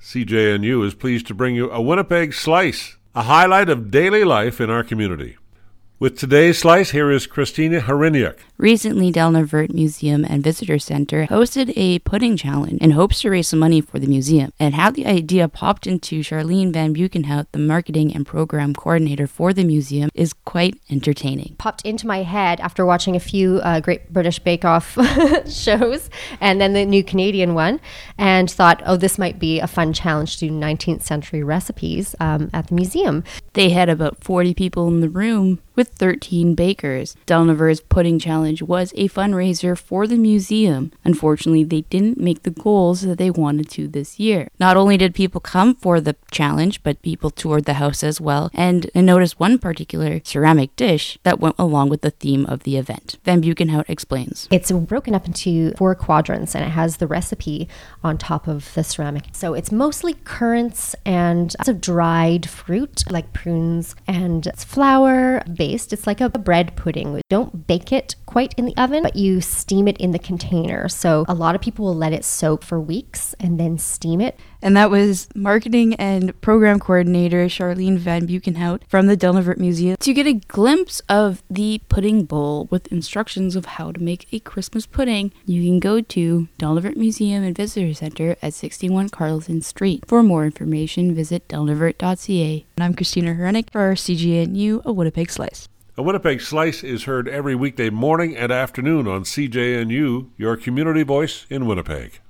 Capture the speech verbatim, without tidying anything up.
C J N U is pleased to bring you a Winnipeg Slice, a highlight of daily life in our community. With today's Slice, here is Christina Hryniuk. Recently, Delnavert Museum and Visitor Center hosted a pudding challenge in hopes to raise some money for the museum. And how the idea popped into Charlene Van Buchenhout, the marketing and program coordinator for the museum, is quite entertaining. Popped into my head after watching a few uh, Great British Bake Off shows and then the new Canadian one, and thought, oh, this might be a fun challenge to do nineteenth century recipes um, at the museum. They had about forty people in the room with thirteen bakers. Delnavert's Pudding Challenge was a fundraiser for the museum. Unfortunately, they didn't make the goals that they wanted to this year. Not only did people come for the challenge, but people toured the house as well, and I noticed one particular ceramic dish that went along with the theme of the event. Van Buchenhout explains. It's broken up into four quadrants, and it has the recipe on top of the ceramic. So it's mostly currants and lots of dried fruit like prunes, and it's flour based. It's like a bread pudding. We don't bake it quite in the oven, but you steam it in the container. So a lot of people will let it soak for weeks and then steam it. And that was marketing and program coordinator Charlene Van Buchenhout from the Delnavert Museum. To get a glimpse of the pudding bowl with instructions of how to make a Christmas pudding, you can go to Delnavert Museum and Visitor Center at sixty-one Carleton Street. For more information, visit delnavert dot c a. And I'm Christina Hryniuk for C J N U, a Winnipeg Slice. A Winnipeg Slice is heard every weekday morning and afternoon on C J N U, your community voice in Winnipeg.